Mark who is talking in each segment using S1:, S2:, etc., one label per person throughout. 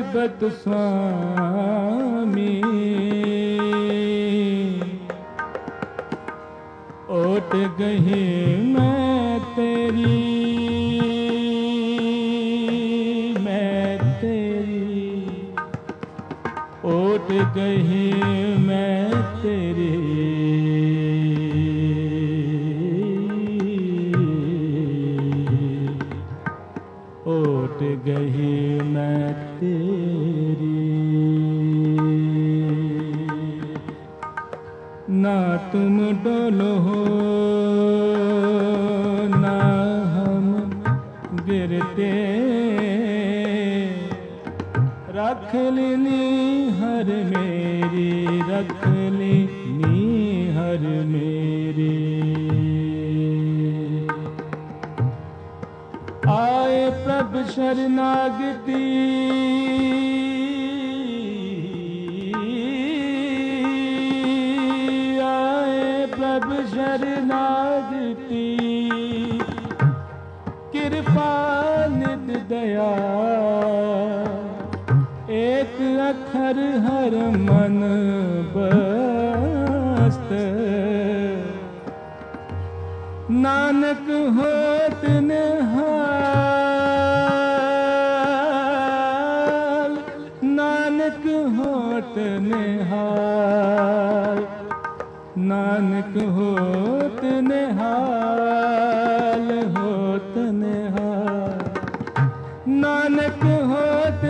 S1: पर्वत स्वामी ओट गही मैं तेरी ओट गही मैं तेरी ओट गही मैं तेरी ना तुम डोलो हो ना हम गिरते रख लेनी हर मेरी रख लेनी हर मेरी आए प्रभु शरणागति आए प्रभु शरणागति कृपा नित दया एक अखर हर मन बस्त नानक होत निहाल नानक होत निहाल नानक होत निहाल होत निहाल नानक होत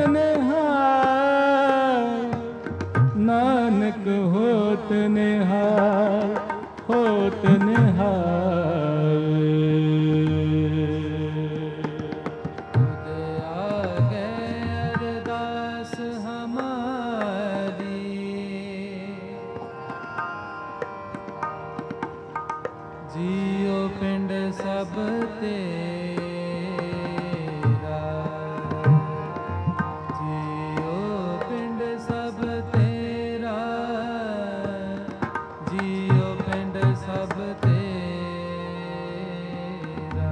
S1: निहाल नानक होत निहाल होत निहाल
S2: खुद आगे अरदास हमारी जियो पिंड सब तेरा जियो पिंड सब तेरा जियो पिंड सब तेरा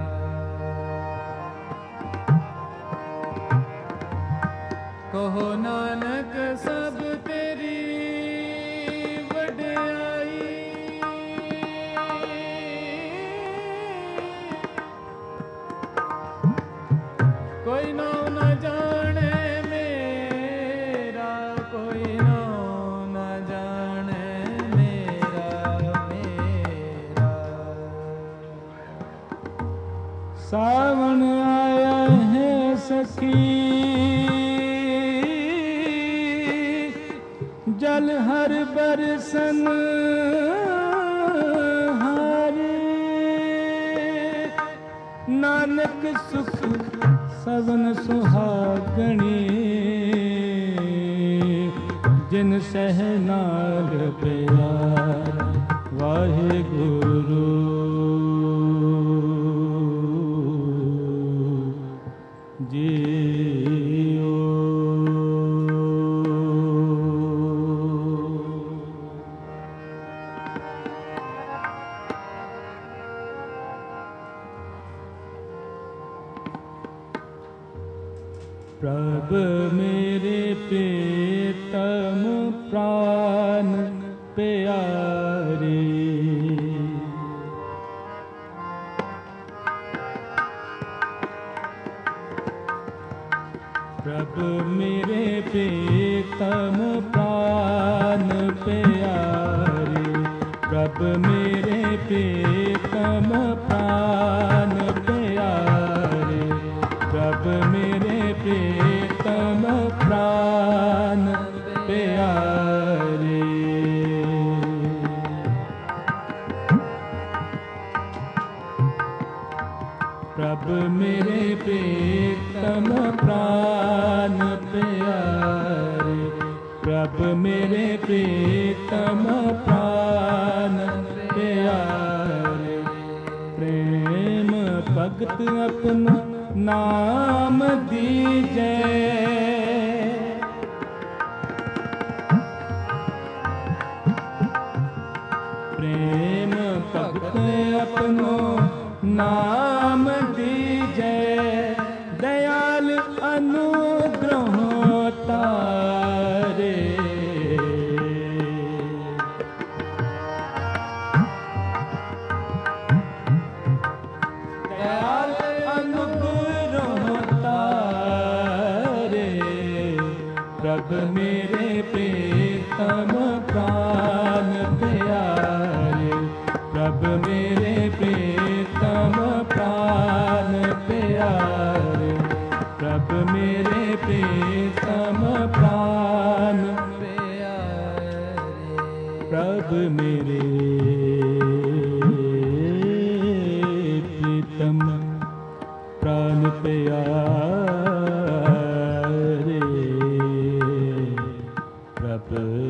S2: कहो नानक सब तेरी वड्याई कोई नाम न जाने मेरा कोई नाम न जाने मेरा मेरा
S1: सावन आया है सखी जल हर बरसन हारे नानक सुख सवन सुहागणी जिन सहनाग प्यार वाहे गुरु जियो प्रभु मेरे प्रीतम प्राण प्यारे प्रभु मेरे प्रीतम प्राण प्यारे प्रभु मेरे प्रीतम प्राण प्यारे प्रभु मेरे प्रीतम प्राण प्यारे प्रभु मेरे प्रीतम प्राण प्यारे प्रभु मेरे प्रीतम प्राण प्यारे प्रेम भगत अपना नाम दीजे प्रेम भगत अपनो नाम दीजे दयाल अनुग्रहोता प्रभ मेरे प्रीतम प्राण प्यारे, प्रभ मेरे प्रीतम प्राण प्यारे, प्रभ मेरे प्रीतम प्राण प्यारे, प्रभ मेरे प्रीतम प्राण प्यारे, प्रभ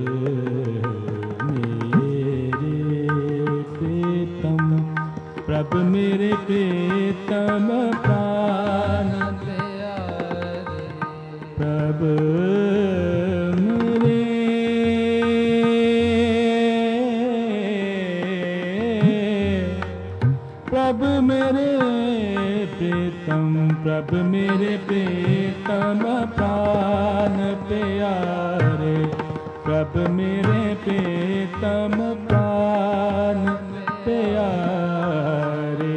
S1: मेरे प्रीतम, प्रभ मेरे प्रीतम प्राण प्यारे, प्रभ मेरे प्रभ मेरे प्रीतम, प्रभ मेरे प्रीतम प्राण प्यारे, प्रभ मेरे प्रीतम प्राण प्यारे।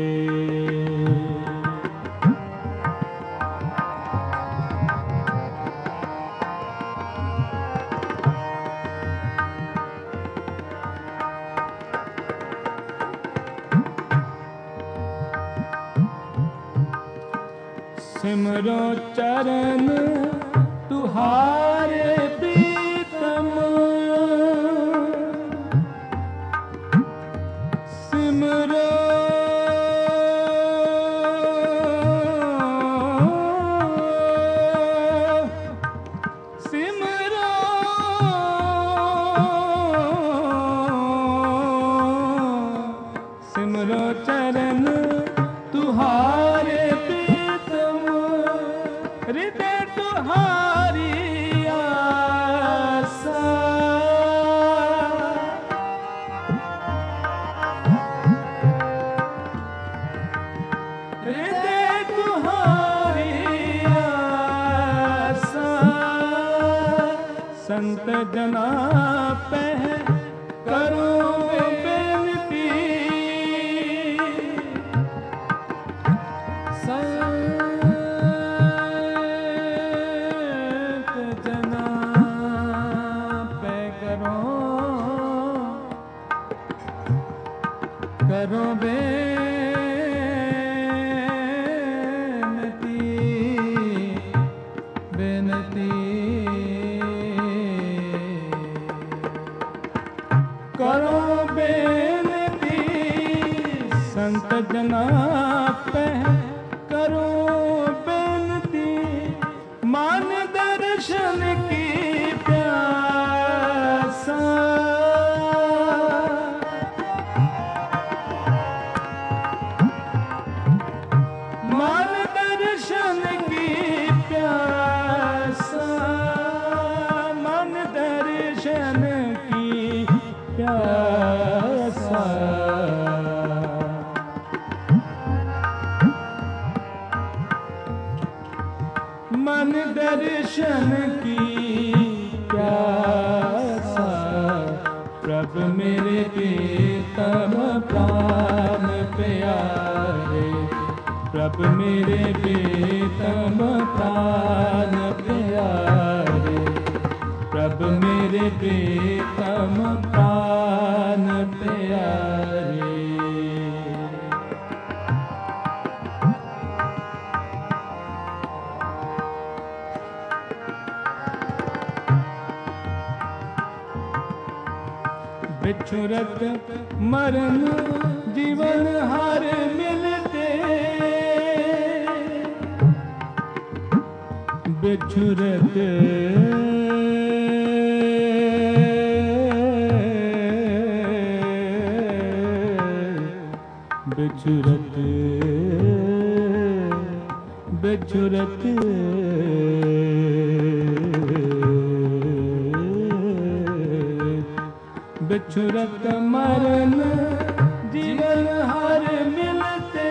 S1: सिमरो चरण तुहारे प्रीतम, सिमरो सिमरो सिमरो चरण तुहारे हृदय तुहारी आसा, हृदय तुहारी आसा, संत जना पे करो बेनती, करो बेनती, बेनती, करो बेनती, संत जना पे करो बेनती, मान दर्शन की प्यासा, मान दर्शन की प्यासा, मान दर्शन की प्यासा, मन दर्शन की प्यासा, प्रभ मेरे प्रीतम प्राण प्यारे, प्रभ मेरे प्रीतम प्राण प्यारे, प्रभ मेरे प्रीतम प्राण प्यारे। बिछुरत मरण जीवन हर मिलते, बिछुरत बिछुरत बिछुरत बिछुरत मरण जीवन हर मिलते,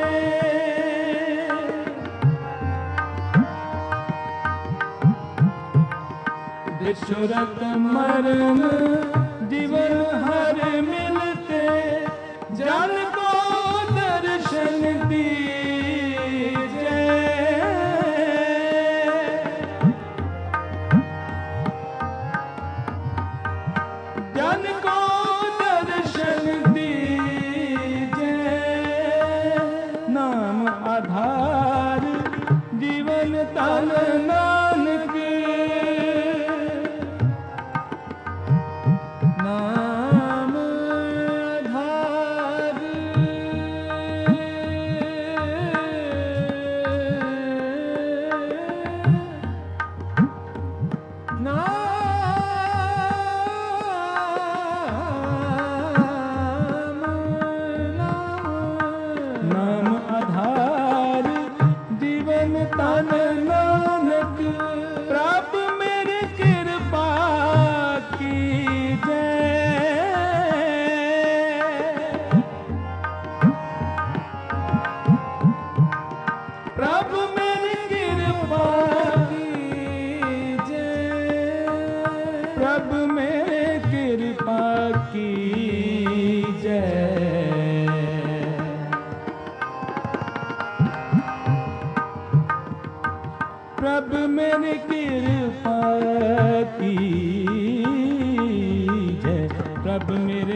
S1: बिछुरत मरण जीवन हर मिलते, जन को दर्शन दीजे,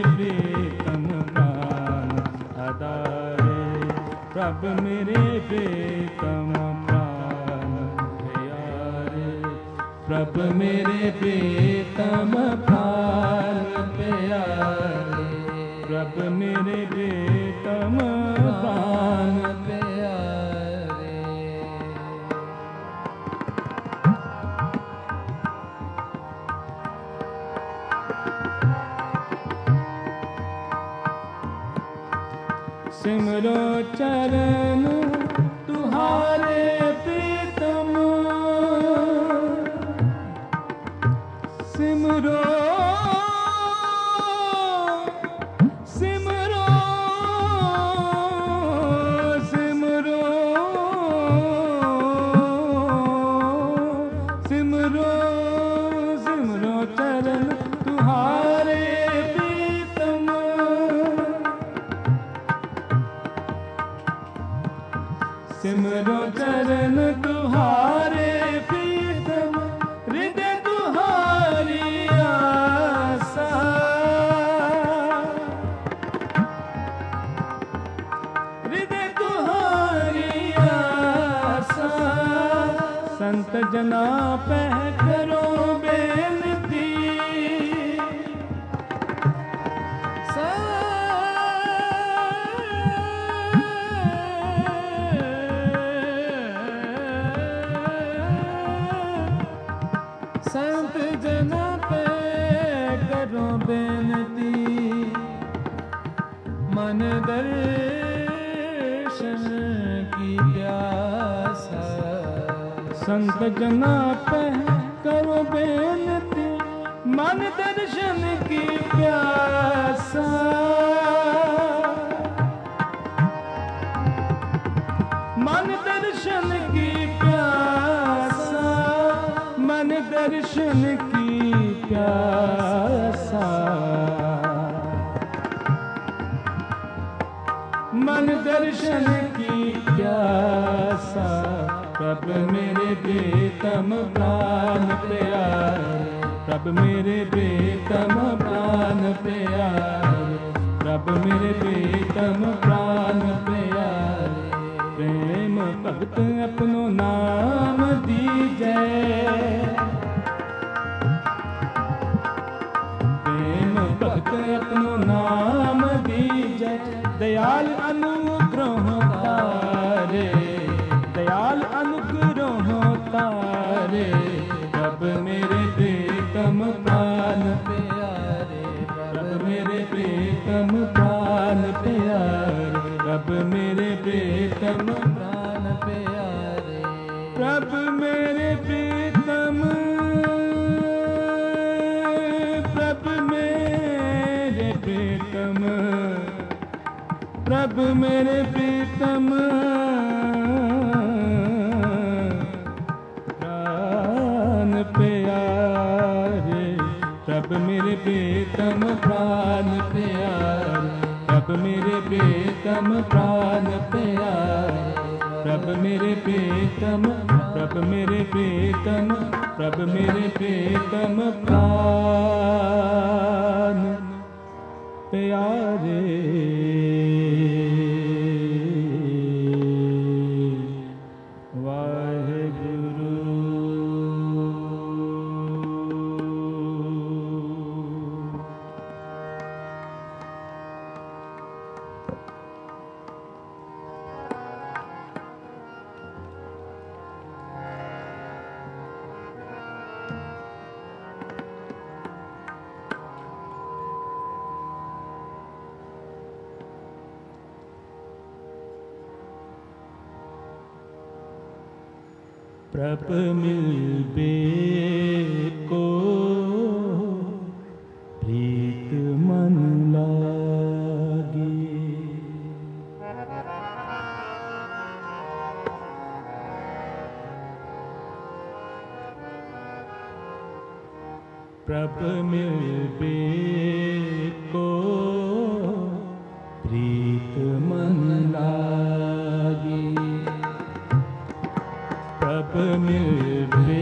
S1: प्रीतम प्राण आधारे, प्रभु मेरे प्रीतम प्राण प्यारे, प्रभु मेरे प्रीतम प्राण प्यारे, प्रभु मेरे प्रीतम प्राण प्यारे। सिमरो चरण तुहारे प्रीतम, सिमरो सिमरो सिमरो सिमरो सिमरो चरण तुहारे प्रीतम, सिमरो चरण तुहारे प्रीतम, हृदय तुहारी आसा, हृदय तुहारी आसा, संत जना पह करो बेनती, संत जना पे करो बेनती, मन दर्शन की प्यासा, संत जना पे करो बेनती, मन दर्शन की प्यासा, मन दर्शन की प्यासा, मन दर्शन की प्यासा, मन दर्शन की प्यासा, प्रभु मेरे प्रीतम प्राण प्यारे, प्रभु मेरे प्रीतम प्राण प्यारे, प्रभु मेरे प्रीतम प्राण प्यारे, प्रेम भगत अपनो नाम दीजै, प्रेम भगत अपनो नाम दीजै, दयाल अनुग्रह तारे, दयाल अनुग्रह तारे, प्रभु मेरे प्रीतम प्राण प्यारे, प्रभु मेरे प्रीतम प्राण प्यारे, प्रभु मेरे प्रीतम प्राण प्यारे, प्रभु मेरे प्रीतम, प्रभु मेरे प्रीतम, प्रभु मेरे प्रीतम प्राण प्यारे, प्रभु मेरे प्रीतम प्राण प्यारे, प्रभु मेरे प्रीतम प्राण प्यारे, प्रभु मेरे प्रीतम, प्रभु मेरे प्रीतम, प्रभु मेरे प्रीतम प्राण प्यारे। प्रभ मिलबे को प्रीत मन लागी, प्रभ मिलबे को प्रीत मन लागी, प्रभ मिलबे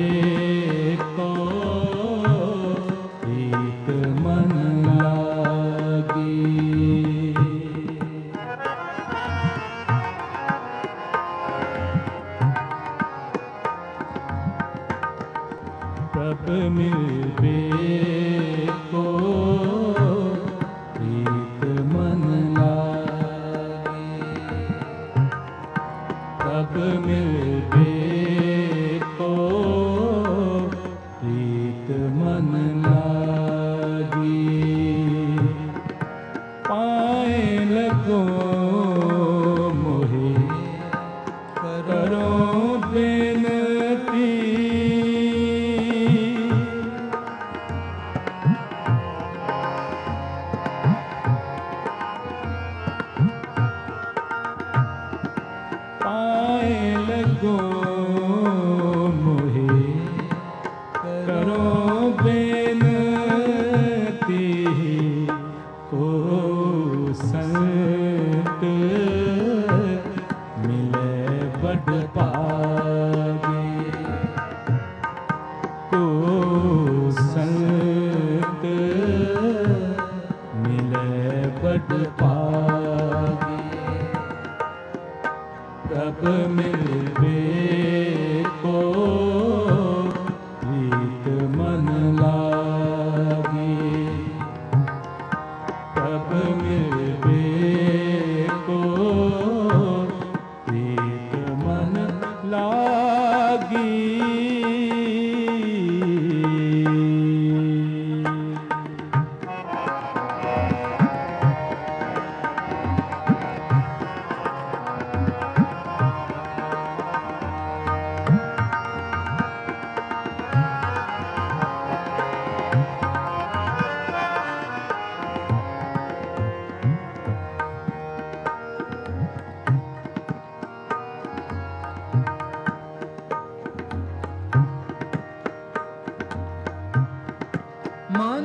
S1: को प्रीत मन लागी, प्रभ मिलबे को प्रीत मन लागे। प्रभ मिलबे को प्रीत मन लागी। पाए लगो मोहे करो बेनती। पाए लगो मोहे करो बेनती। को संत मिले बड़ पागे। को संत मिले बड़ पागे। प्रभ मिलबे को प्रीत मन लागे। प्रभ मिलबे को प्रीत मन लागी।
S2: मन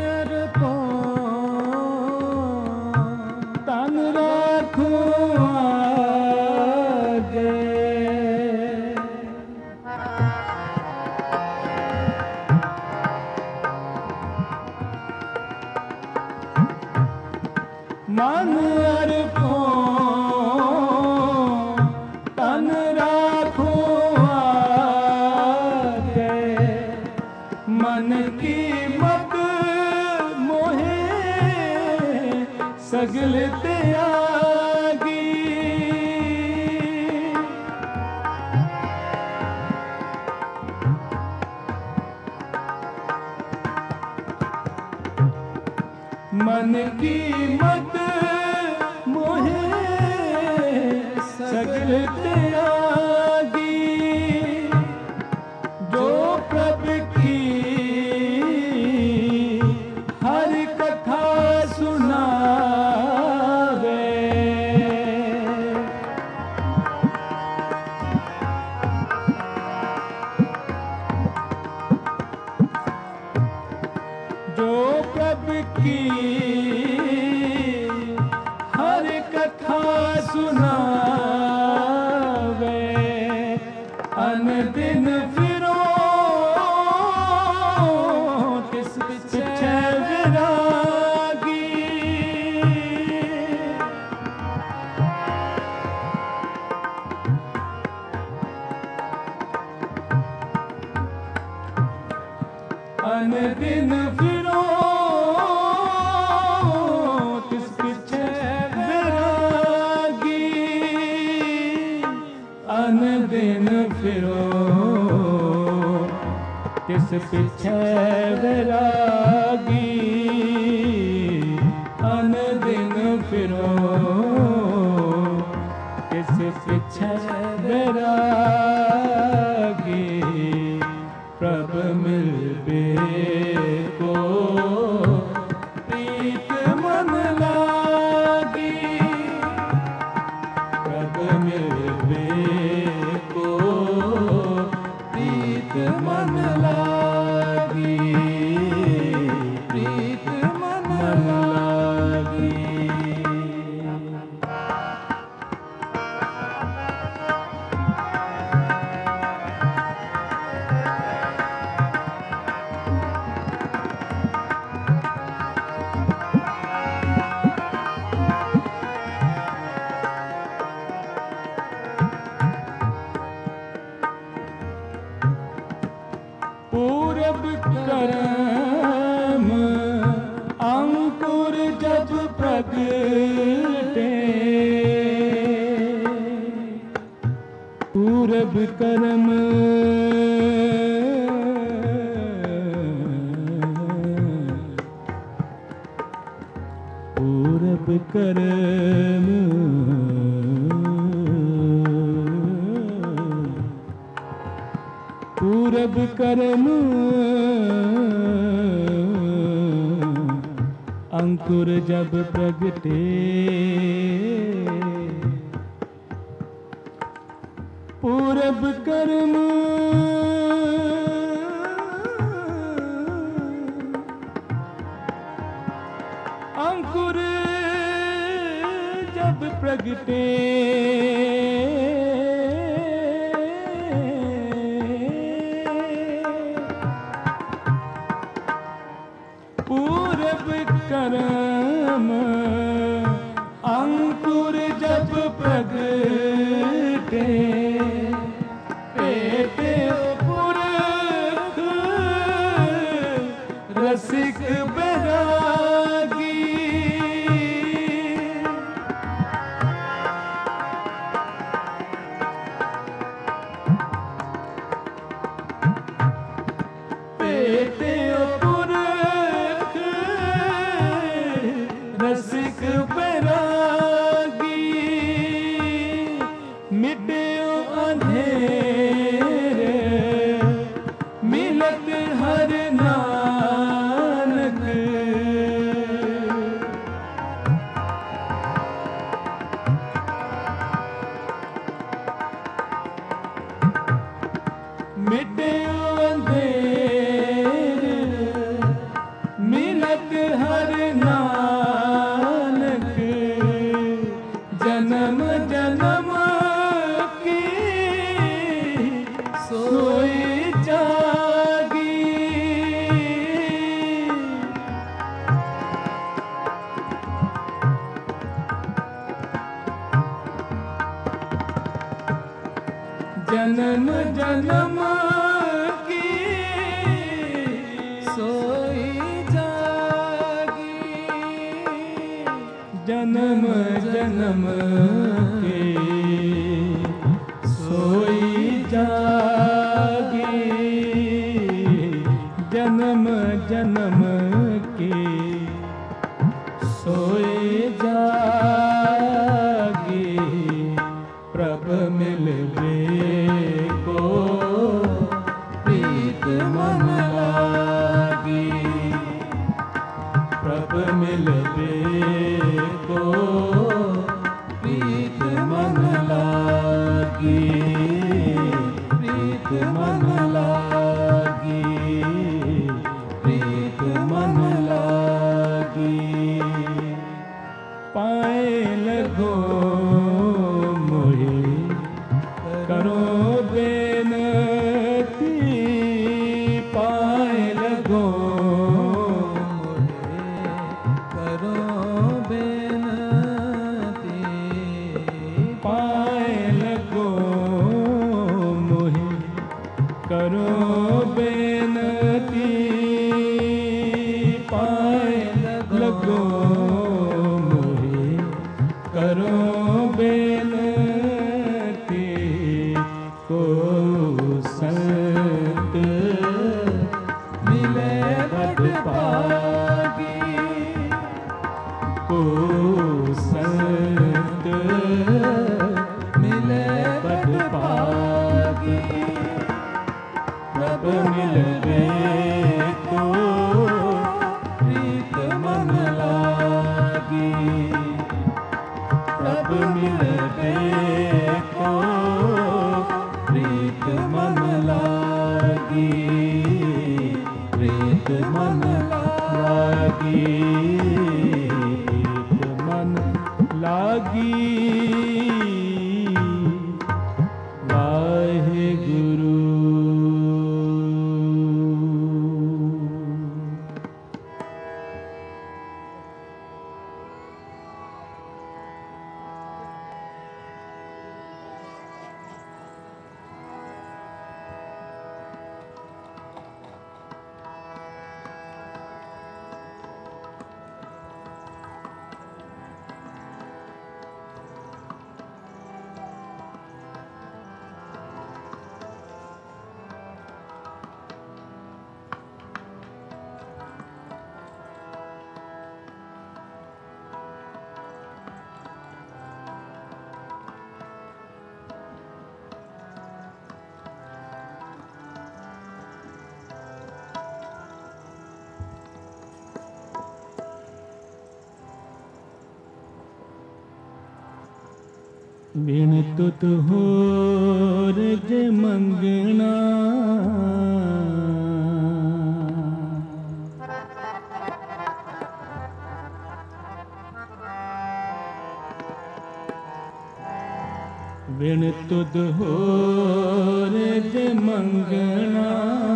S2: अर्पण
S1: तन राखो आगे। मन अर्पण तन राखो आगे। मन की मत मोहे सगल त्यागी। मन की मत मोहे सगल त्यागी। जो प्रभु की हर कथा सुनावे। जो प्रभु की हर कथा सुनावे। अन दिन फिरो तिस पिछे विरागी। अन दिन फिरो तिस पिछे विरागी। अन दिन फिरो तिस पिछे विरागी। अन दिन फिरो तिस पिछे विरागी। प्रभ मिलबे को प्रीत मन लागी। प्रभ मिलबे को प्रीत मन लागी। प्रीत मन लागी। कर्म पूरब कर्म अंकुर जब प्रगटे पूरब कर्म अंकुर जब प्रगटे पूरब कर्म अंकुर जब प्रगटे पेटे पुरख रसिक बैरागी पेटे पुरख रसिक बैरागी मिटे अंधेरे मिलत हर नानक मिटे अंधेरे मिलत हर नानक जन्म जन्म की सोई जागी जन्म जन्म की सोई जागी जन्म जन्म के सोई जागी जन्म जन्म के सोई जागी प्रभ मिलवे को प्रीत मन लागी प्रभ मिलवे को प्रीत मन लागी प्रीत मन लागी प्रीत मन लागी पाए लगो मोहे करो बेनती पाए लगो
S2: करो बेनती
S1: पाए लगो मोहे करो बेनती पाए लगो मोहे करो बेनती को संत मिले बड़ पागी को संत मिले बड़ पागी प्रभ मिलवे को प्रीत मन लागी प्रभ मिलवे को प्रीत मन लागी प्रीत मन लागी प्रीत मन लागी वाहेगुरु बिन तुत होर जे मंगना बिन तुद होर जे मंगना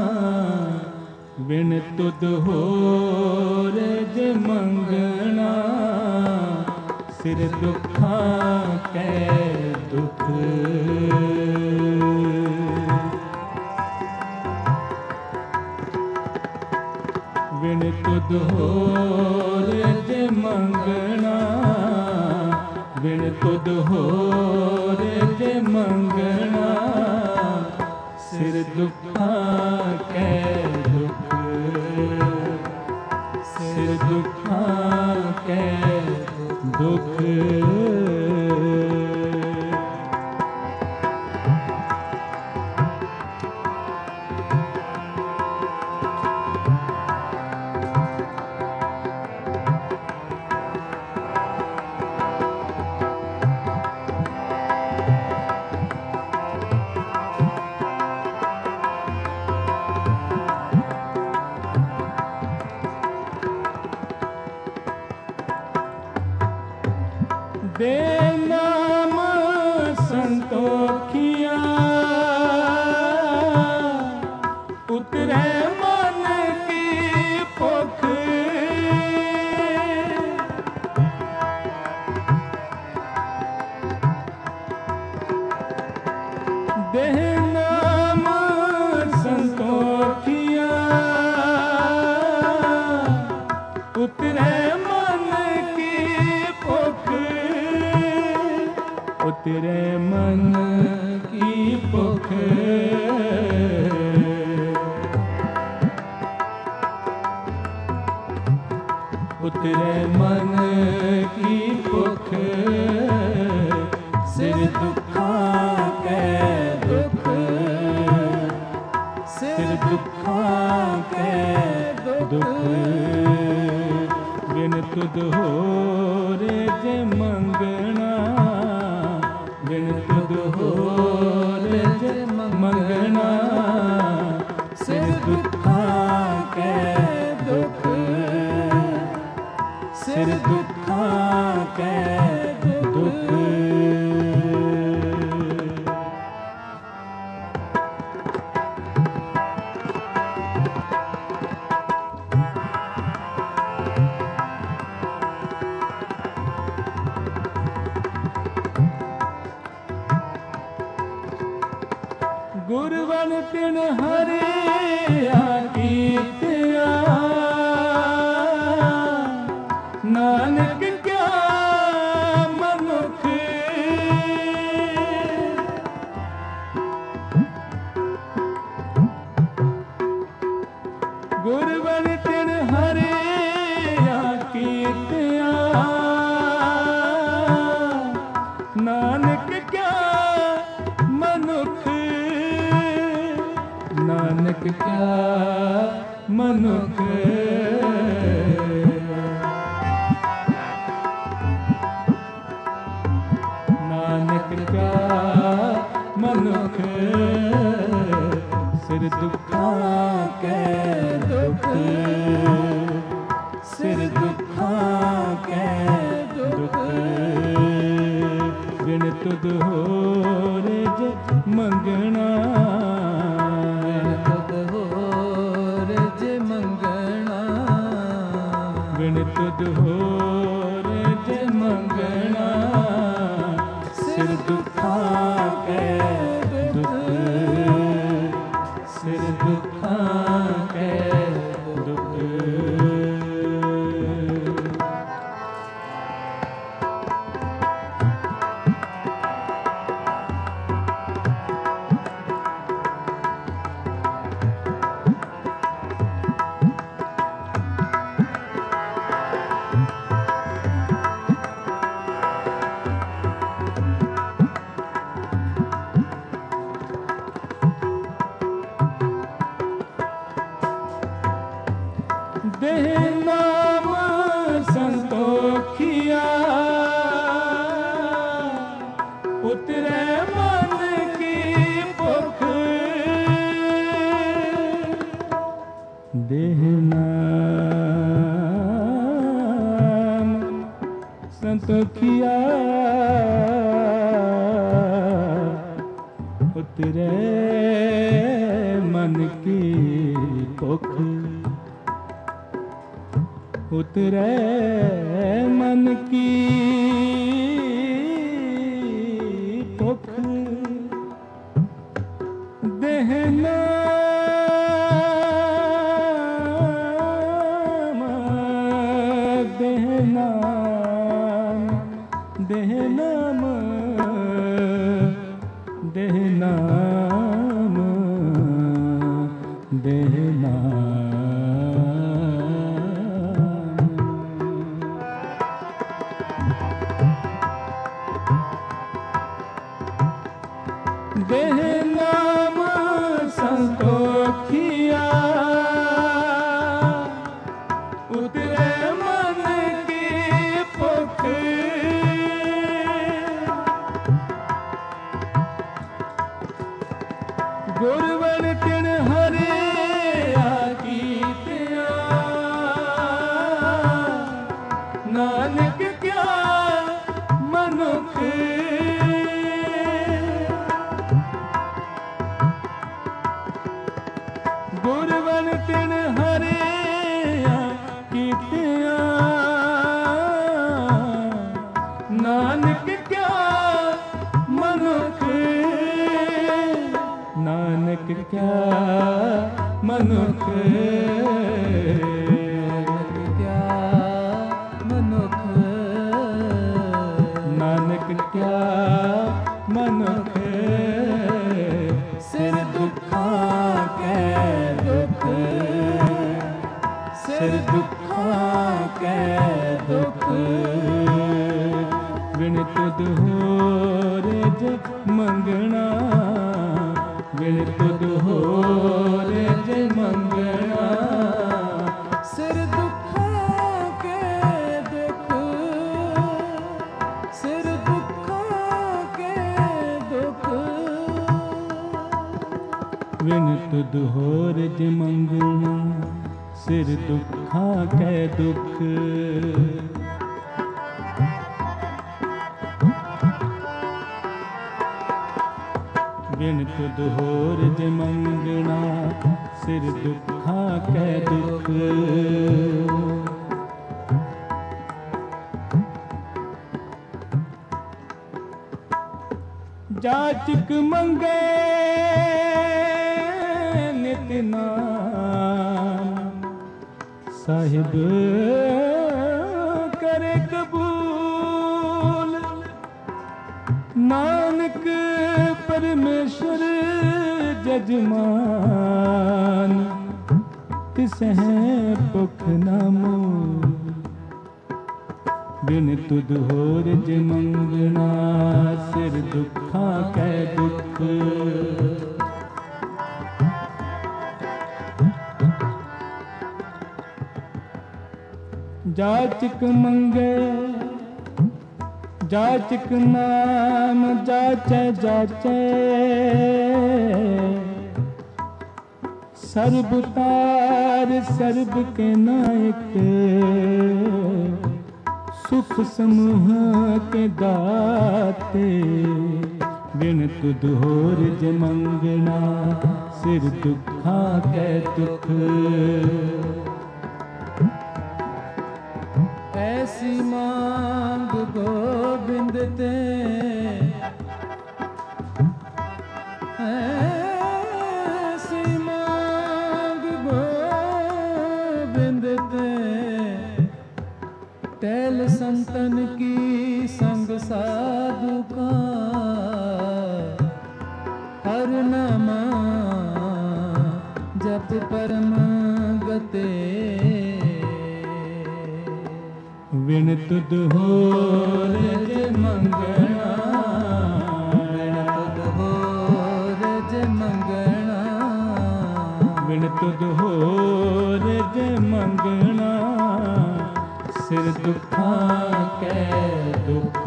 S1: बिन तुद होर जे मंगना सिर दुखा कै दुख बिन तुद होर जे मंगना बिन तुद होर जे मंगना सिर दुखा कै दुख सिर दुखा कै दुख दे नाम संतोखिया उतरे मन की भुख दे नाम संतोखिया उतरे मन की भुख उतरे मन की भुख उतरे मन की भुख सिर दुखा कै दुख सिर दुखा कै दुख बिन तुद होर जे मंगना बिन तुद होर जे मंगना सिर दुखा कै दुख सिर दुखा कै दुख गुरवन तिन हरे कीतिया नानक क्या मनुख गुरवन तिन हरे कीतिया नानक क्या मनुख नानक क्या मनुख नानक क्या मनुख सिर दुखा कै दुख सिर दुखा कै दुख बिन तुद होर जे मंगना बिन तुद होर जे मंगना सिर दुखा कै दुख सिर दुखा कै दुख संतोखिया उतरे मन की भुख, उतरे मन की भुख, देहना देहनाम देहनाम देहनाम देहनाम संतोखिया उतरे मन की भुख, गुरवन तिन हरे कीतिया, नानक क्या मनुख, गुरवन तिन हरे कीतिया, नानक क्या मनुख, नानक क्या मनुख,
S2: क्या मनुख,
S1: नानक क्या मनुख, सिर दुखा के दुख, सिर दुखा के दुख, बिन तुध होर जग मंगना, बिन तुध होर जग मंगना,
S2: सिर दुखा के दुख, सिर दुखा के दुख,
S1: बिन तुध होर जग मंगना, सिर दुखा के दुख, बिन तुध होर जग मंगना, सिर दुखा के दुख, जाचक मंगे नित नाम, साहिब करे कबूल, नानक परमेश्वर जजमान, तिसह भुख न मूल, बिन तुध होर जग मंगना, सिर दुखा के दुख, जाचक मंगे जाचक नाम, जाचै जाचै सर्ब तार, सर्ब के नायक, सुख समूह के दाते, बिन तुध होर जग मंगना, सिर दुखा के दुख,
S2: ऐसी मांग गोबिंद ते, ऐसी मांग गोबिंद ते, टहल संतन की संग साधु का, हर नामा जप परम गते,
S1: बिन तुध होर जग मंगना,
S2: बिन तुध होर जग मंगना,
S1: बिन तुध होर जग मंगना, सिर दुखा के दुख,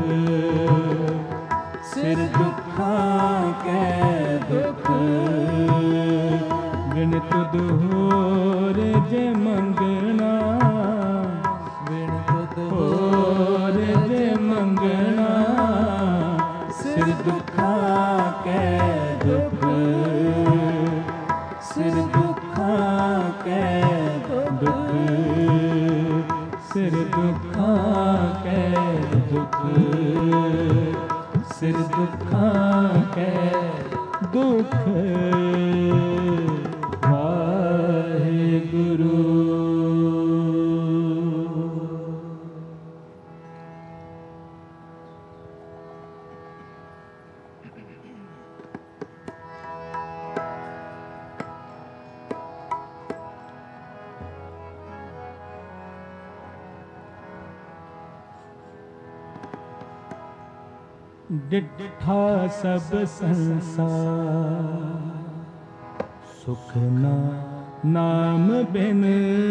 S1: सिर दुखा के दुख, बिन तुध होर जग मंगना,
S2: बिन तुध
S1: होर जग मंगना सिर दुखा के दुख, सिर दुखा के दुख, सिर दुखा के दुख, सिर दुखा के दुख। वाहेगुरु। डिठा सब संसार सुख ना नाम बिन,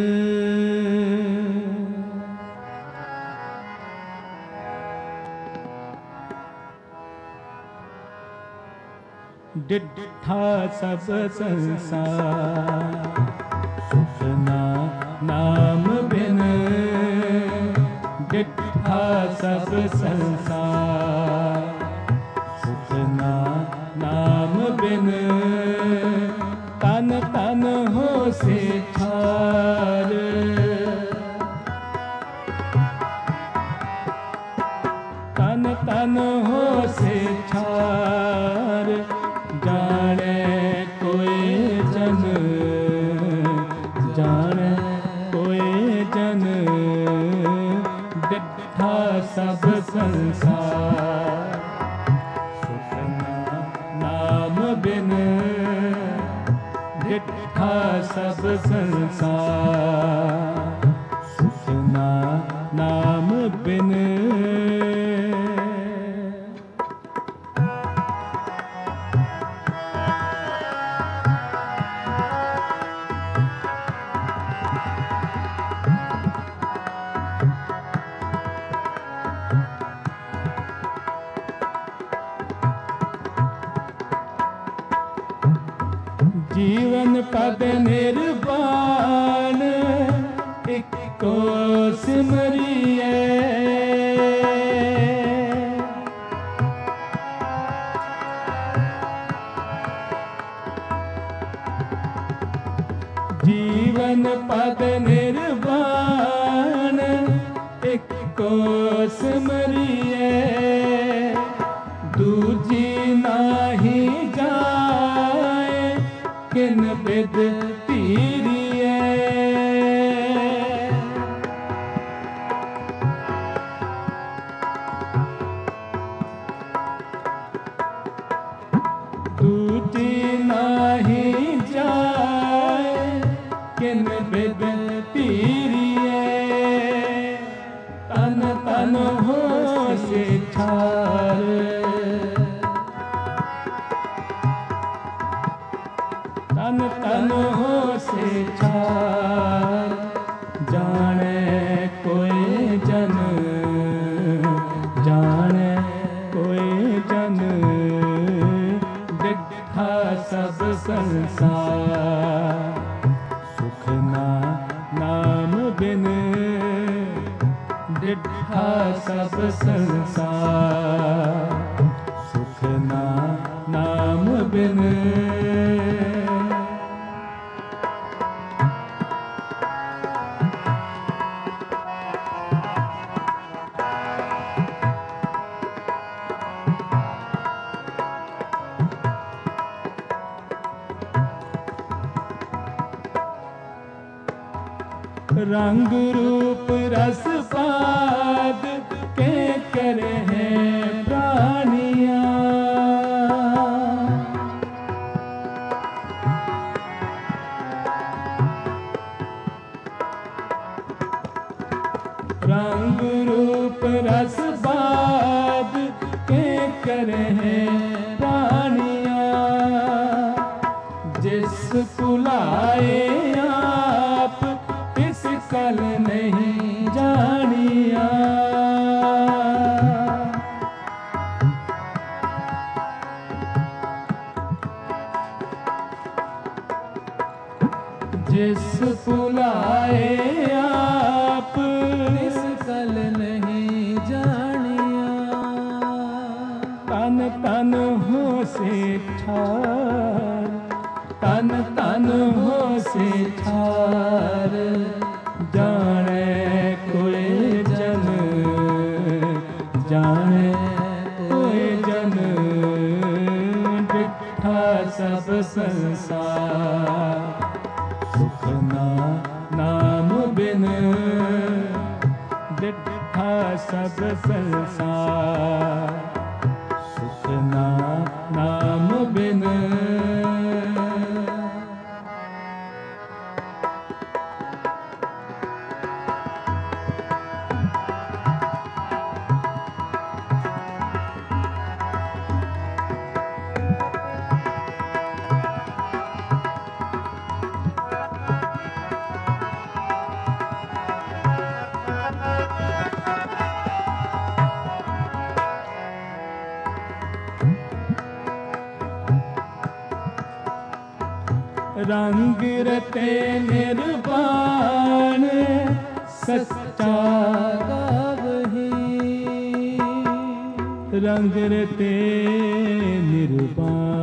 S1: डिठा सब संसार सुख ना नाम बिन, डिठा सब संसार सुख ना नाम बिन, तन तन हो से ठार, तन तन हो से ठार, जाने कोई जन, जाने कोई जन, डिठा सब संसार सुख नाम बिन, डिठा सब संसार सुख नाम बिन। जीवन पद निर्वाण इको सिमरिए, जीवन पद निर्वाण इको सिमरिए, दूजी नाही जाए किन बिद तीरिए, दूजी नाही जाए किन बिद तीरिए, तन तन हो से ठार, तन तन हो से ठार, जाने कोई जन, जाने कोई जन, डिठा सब संसार सुख नाम बिन, डिठा सब संसार सुख नाम बिन। रंग रूप रस पाद के करे हैं प्राणियां, रंग रूप रस पाद के करे हैं प्राणियां, जिस कुलाए आप इस कल नहीं जानिया, जिस पुलाए आप इस कल नहीं जानिया, तन हो से ठार, तन तन हो से ठार, जाने कोई जन, जाने कोई जन, डिठा सब संसार, सुख नाम बिन, डिठा सब संसार, सुख नाम बिन। रंग रते निर्वाण सच्चा गावही, रंग रते निर्वाण,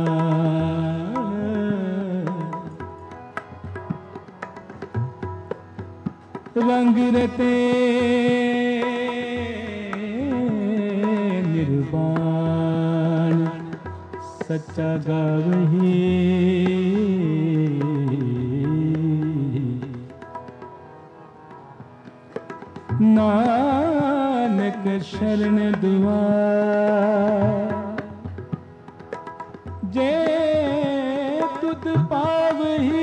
S1: रंग रते निर्वाण सच्चा गावही, नानक शरण दुआर, जे तुध पावही,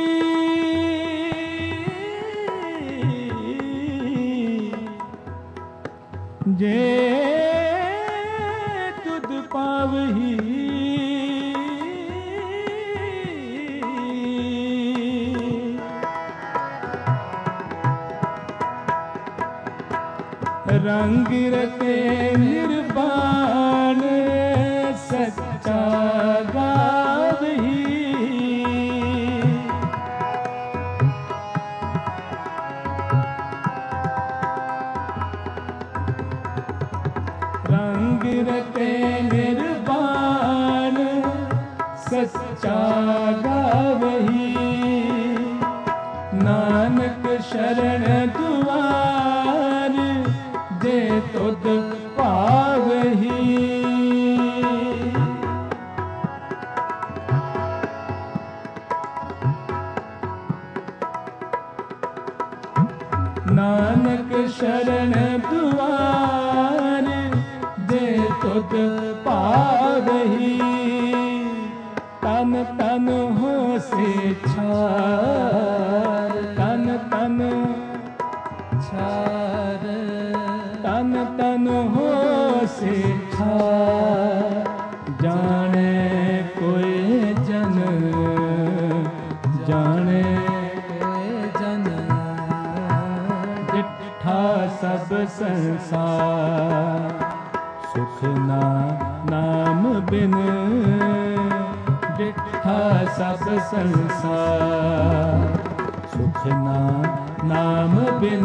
S1: जे तुध पावही, रंग रते निर्वाण सच्चा गावही, रंग रते निर्वाण सच्चा गावही, नानक शरण दुआर, जे तुध पावही, नानक शरण दुआर, जे तुध पावही, तन तन हो से छार, तन तन छार, तन तन हो से छार, जाने कोई जन, जाने कोई जन, डिठा सब संसार, सुख नाम बिन, डिठा सब संसार, सुख नाम बिन,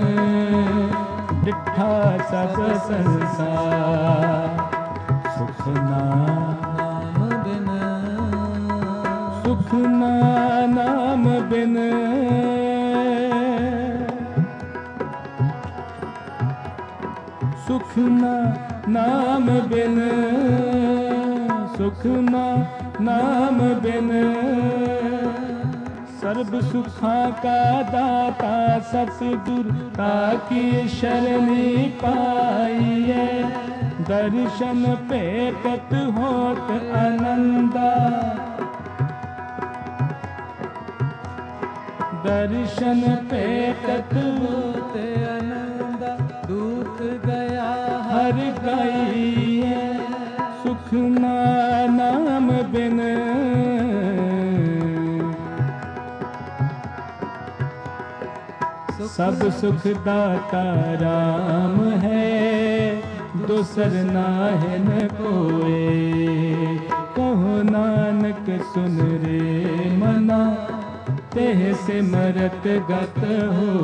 S1: डिठा सब संसार, सुख नाम बिन, सुख नाम बिन, सुख नाम बिन, सुख नाम बिन, सर्ब सुखा का दाता सतगुर ताकी शरणी पाइए, दर्शन पेटत होत आनंदा, दर्शन पेटत होत आनंदा, दूत गया हर गई, सुख नाम बिन, सब सुख दाता राम है, दूसर नाहिन कोए, कहो नानक सुन रे मना, तेह सिमरत गत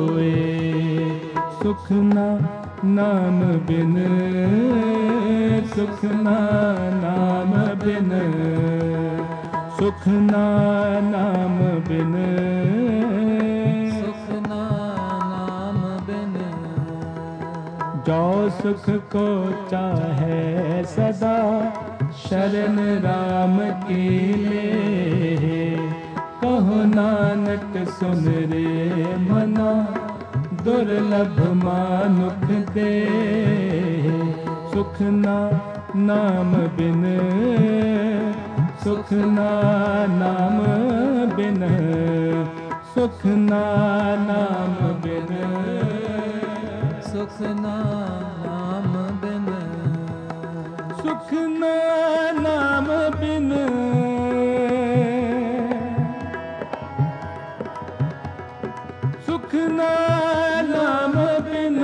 S1: होए, सुख नाम बिन, सुख ना नाम बिन, सुख ना नाम बिन,
S2: सुख ना नाम बिन।
S1: जो सुख को चाहे सदा शरण राम की ले। कहो नानक सुन रे मना दुर्लभ मानुख दे। सुख ना नाम बिन, सुख ना नाम बिन, सुख ना नाम बिन,
S2: सुख ना नाम बिन,
S1: सुख ना नाम बिन, सुख ना नाम बिन।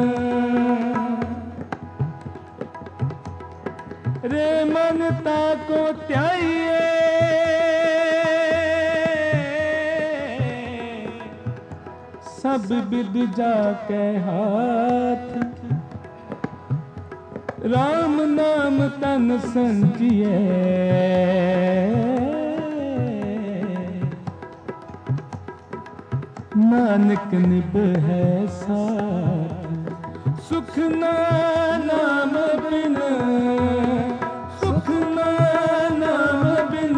S1: रे मनता को त्याइए सब विद जाके हाथ। राम नाम तन संजिए नानक निभ है साथ। सुख ना नाम बिन, सुख ना नाम बिन,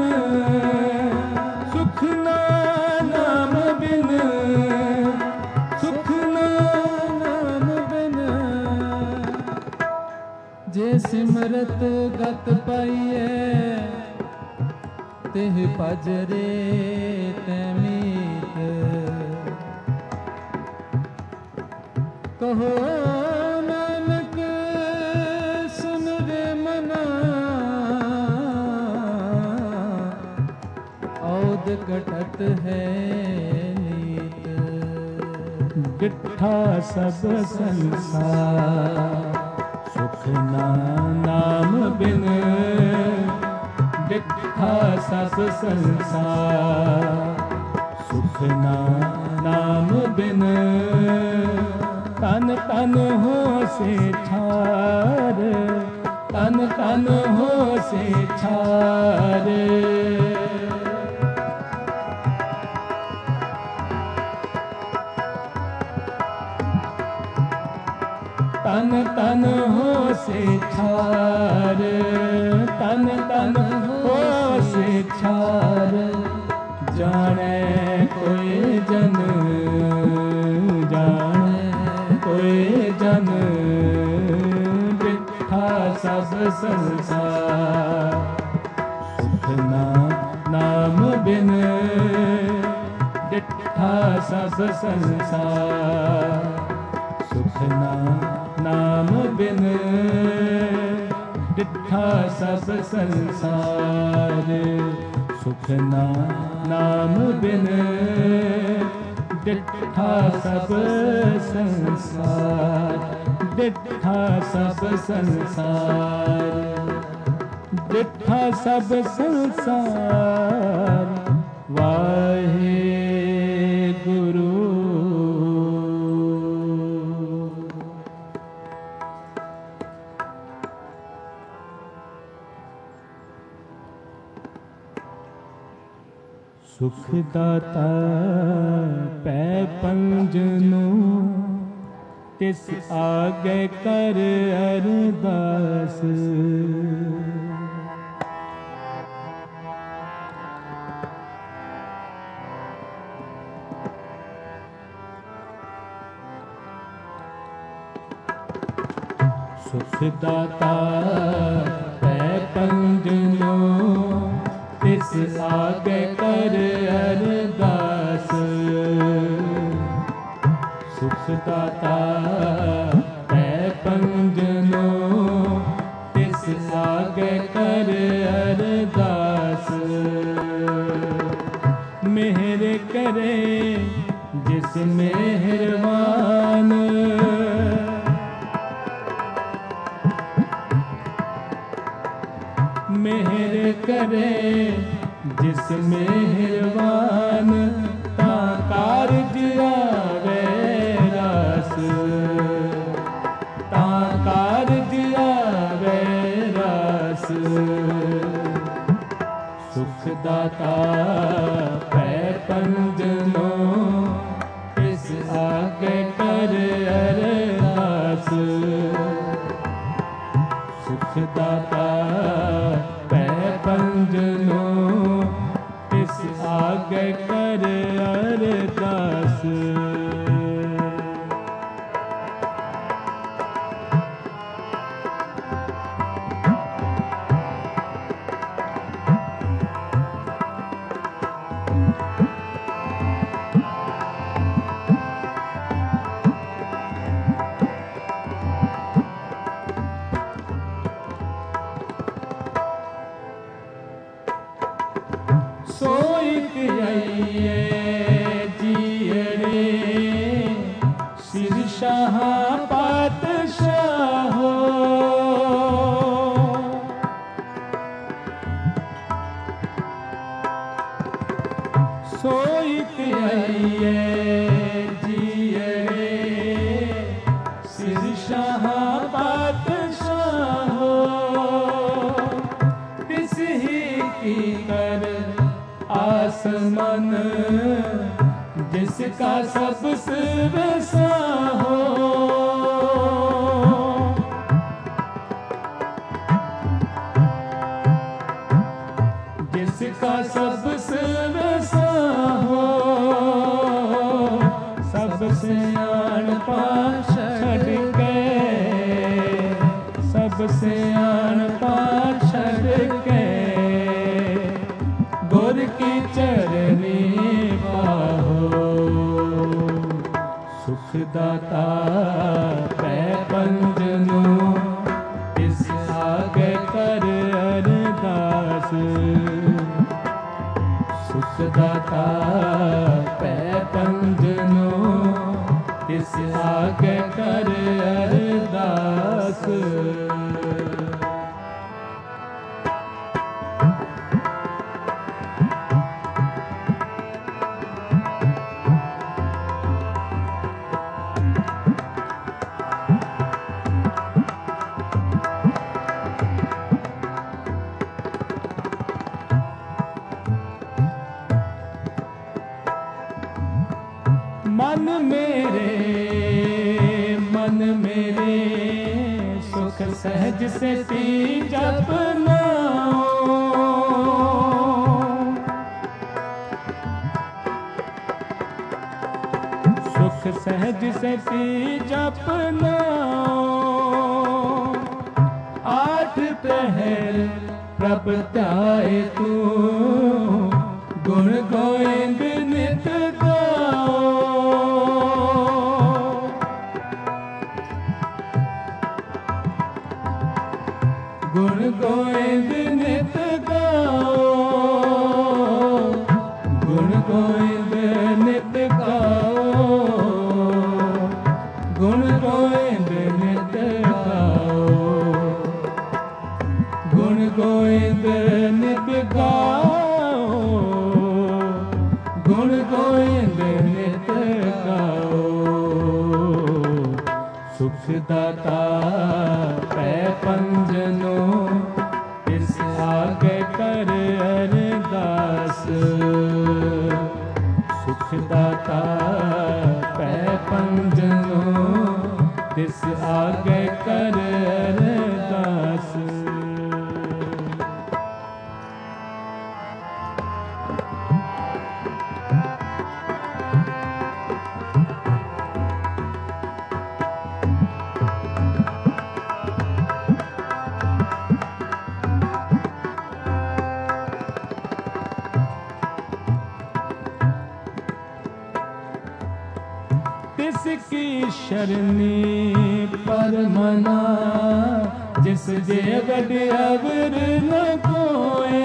S1: सुख ना नाम बिन, सुख ना नाम बिन।
S2: जे सिमरत गत पाइए तिह भज रे तै मीत। कहो नानक सुन रे मना औद कटत है नीत।
S1: डिठा सब संसार सुख ना नाम बिन। डिठा सब संसार सुख ना नाम बिन। तन तन हो से छार, तन तन हो से छार। तन तन हो से छार, तन तन हो से छार। जाने कोई जन, जाने कोई जन। डिठा सब संसार सुख ना नाम बिन। डिठा सब संसार सुख ना नाम बिन। डिठा सब संसार सुख ना नाम बिन। डिठा सब संसार, डिठा सब संसार, डिठा सब संसार। वाहे गुरु। सुख दाता पै पंजनो तिस आगे कर अरदास। सुख दाता पै पंजनो तिस आगे कर अरदास। सुख दाता पै पंजनो तिस आगे कर अरदास। मेहर करे जिस मेहरबान। मेहर करे जिस मेहरबान। ता कारज आवे रास, ता कारज आवे दाता पै पंजनो इस आगे कर अरदास सुख दाता पै पंजनो इस आगे कर अरदास सोइक आइए जियड़े सिर शाह पातशाह हो सोइक आइए जियड़े सिर शाह पातशाह हो तिस ही की कर आसमान जिसका सबसे वैसा हो जिसका सबसे वैसा हो सबसे आन पास छड़ के सबसे आन पास छड़ के गुर की चरनी पाहो सुख दाता पै पंजनो इस आगे कर अरदास सुख दाता पै पंजनो इस आगे कर अरदास मन मेरे सुख सहज से ती जपना सुख सहज से ती जपना आठ पहर प्रभ त्याए तू गुण गोविंद नित गाओ गुण गोविंद नित गाओ गुण गोविंद नित गाओ गुण गोविंद नित गाओ गुण गोविंद नित गाओ गुण गोविंद नित गाओ सुख दाता पै पंजनो इस आगे कर अरदास सुख दाता पै पंजनो इस आगे कर अरदास तिसकी शरणी पर मना जिस जेवड अवर न कोए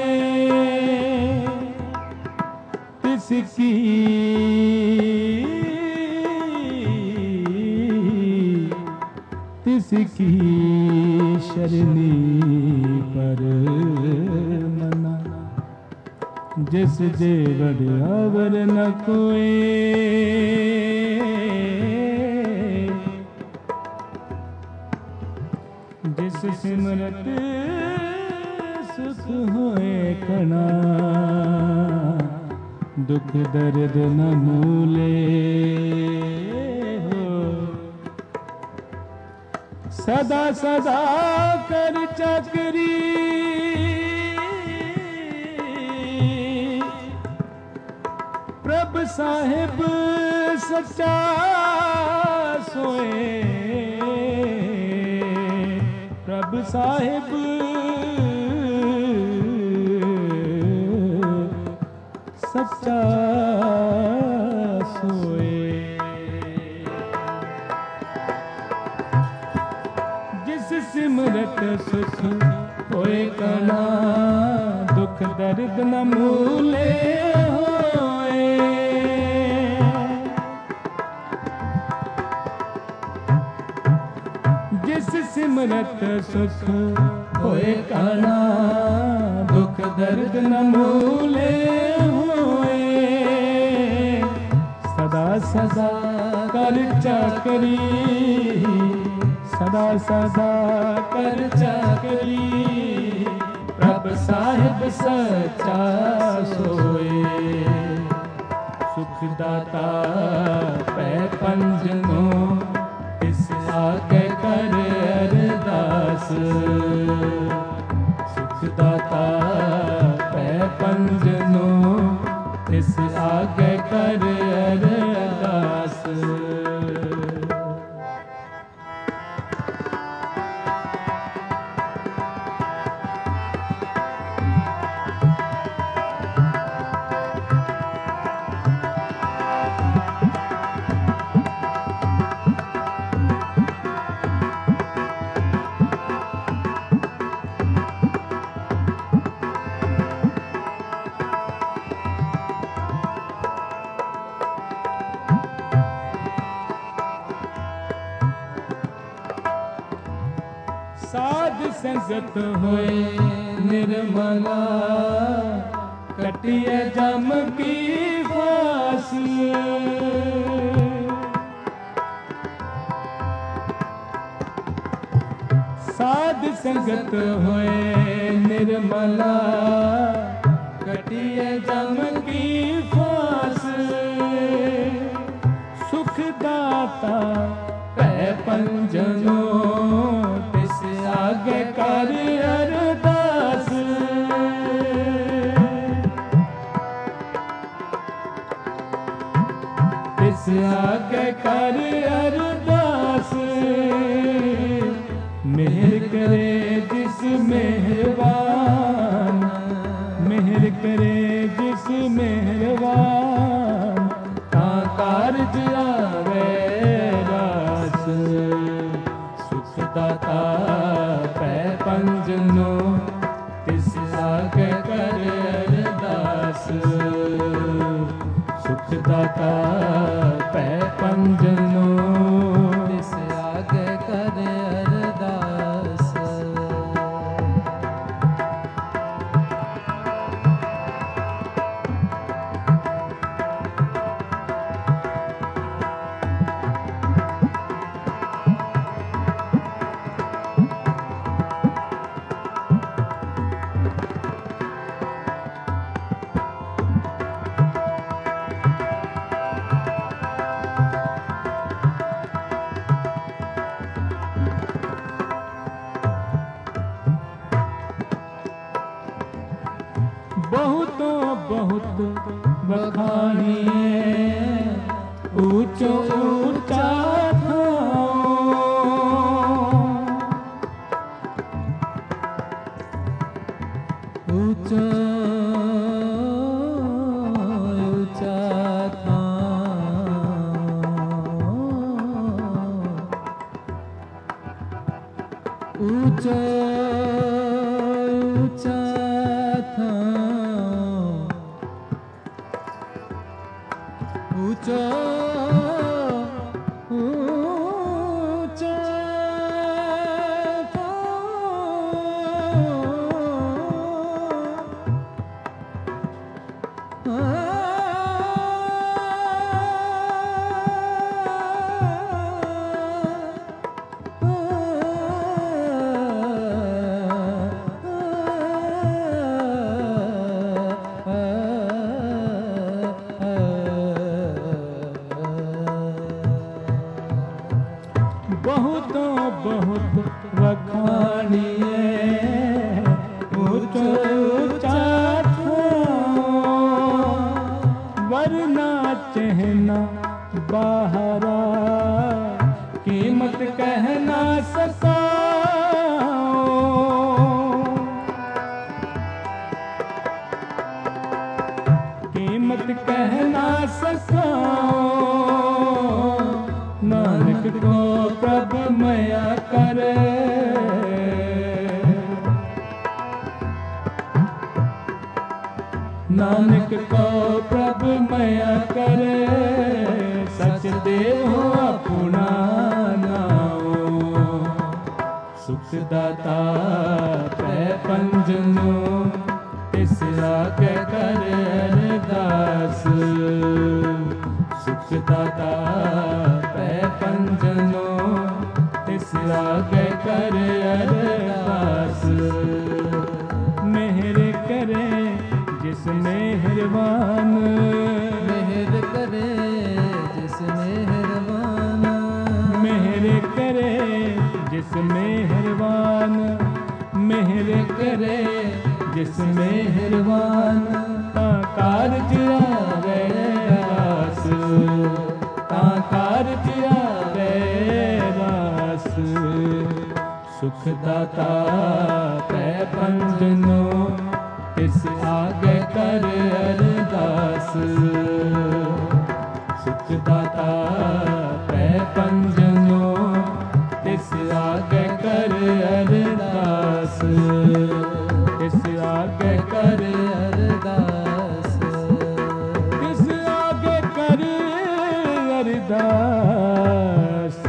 S1: तिसकी तिसकी शरणी पर मना जिस जेवड अवर न कोए जिस सिमरत सुख होए कणा, दुख दर्द न मूले हो। सदा सदा कर चाकरी, प्रभ साहिब सच्चा सोए, प्रभ साहिब सच्चा सोए। जिस सिमरत सुख होए कणा, दुख दर्द न मूले होए। जिस सिमरत सुख होए कणा, दुख दर्द न मूले होए। सदा सदा कर चाकरी, सदा सदा कर चाकरी, प्रभ साहिब सच्चा सोए। सुख दाता पै पंजनो, तिस आगे कर अरदास। सुख दाता पै पंजनो, तिस आगे कर अरदास। साध संगत होए निर्मला, कटिए जम की फास। साध संगत होए निर्मला, कटिए जम की फास। सुख दाता पै पंजनो, तिस आगे कर अरदास। तिस आगे कर अरदास। मेहर करे जिस मेहरबान, मेहर करे जिस मेहरबान, ता कारज आवे रास। सुख दाता पै पंजनो, तिस आगे कर अरदास। सुख दाता पै पंजनो, तिस आगे कर अरदास। बहुतों बहुत बखानिए, ऊंचो ऊंचा ऊंचा ऊंचा था। ऊंचा ऊंचा था, ऊंचा ऊंचा था। नानक को प्रभु मया करे, सच देव अपना नाओ। सुख दाता पै पंजनो, तिस आगे कर अरदास। सुख दाता पै पंजनो, तिस आगे कर अरदास। मेहर करे जिस मेहरबान,
S2: मेहर करे जिस मेहरबान,
S1: मेहर करे जिस मेहरबान, मेहर करे जिस मेहरबान। ता कारज आवे रास, ता कारज आवे रास। सुख दाता पै पंजनो, तिस आगे कर अरदास। सुख दाता पै पंजनो, तिस आगे कर अरदास। तिस आगे कर
S2: अरदास,
S1: तिस आगे कर अरदास।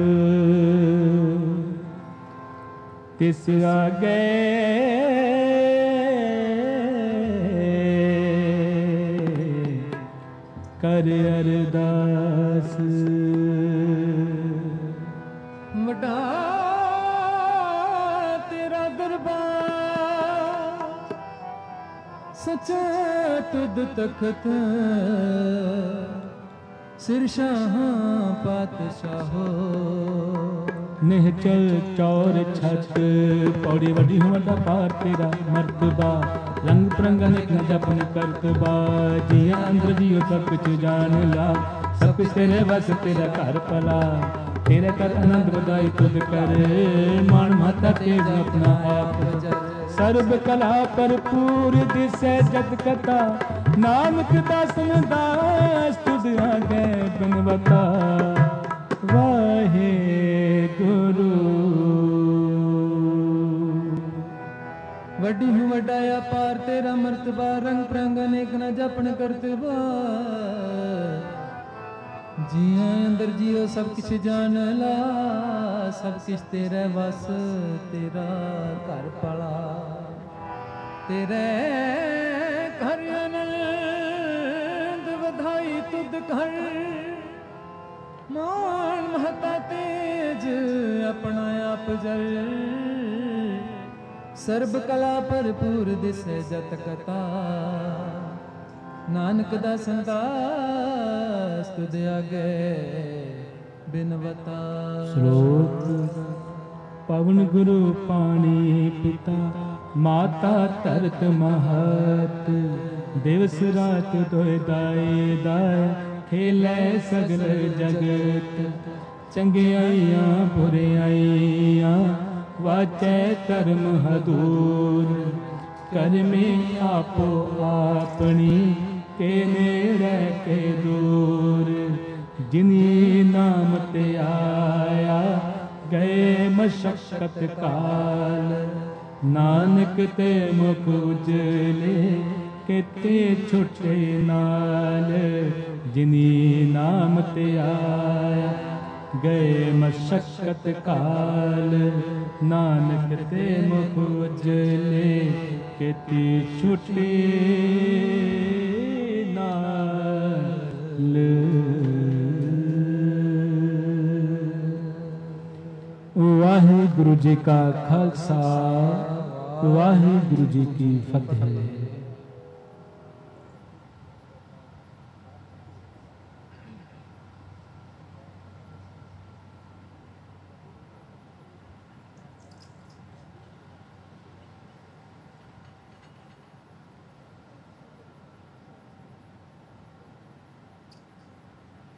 S1: तिस आगे कर अरदास।
S2: वड्डा तेरा दरबार, सच्चा तुद तखत, सिर शाह पातशाहो।
S1: निहचल चौर छत, पौड़ी वड्डी वड्डा पार तेरा मर्तबा। रंग परंगा निक न जपन करतबा, जिया अंदर जियो सब कुछ जान ला। सब कुछ तेरे बस तेरा घर पला, तेरे कर आनंद बधाई तुद कर। मान माता तेज अपना आप
S2: जर
S1: सर्व कला भरपूर दिसै जग कथा। नानक दासन दास तुद आगे बिनवता। वाहे गुरु
S2: वड्डी हूँ वड्डाया पार तेरा मर्तबा। रंग प्रंग अनेक न जपन करतबा, जिया अंदर जियो सब किछ जान ला। सब किछ तेरे बस तेरा घर पला। तेरे घर आनंद बधाई तुद घर। मान महता तेज अपना आप जल। सर्ब कला भरपूर दिसै जत कथा। नानक दासन दास तुद आगे बिनवता।
S1: श्लोक पवन गुरु पाणी पिता, माता धरत महत। दिवस रात दोय दाए दाए, खेलै सगल जगत। चंगियाइयां बुराइयां, वाचै कर्म हदूर। करमे आपो आपनी, के नेड़े के दूर। जिनी नाम ते आया, गए मशक्कत काल। नानक ते मुख उजले, केते छुटे नाल। जिनी नाम ते आया, गए मशक्कत काल। नानक ते मुख उजले, केते छुटे नाल। वाहिगुरु जी का खालसा, वाहिगुरु जी की फतेह।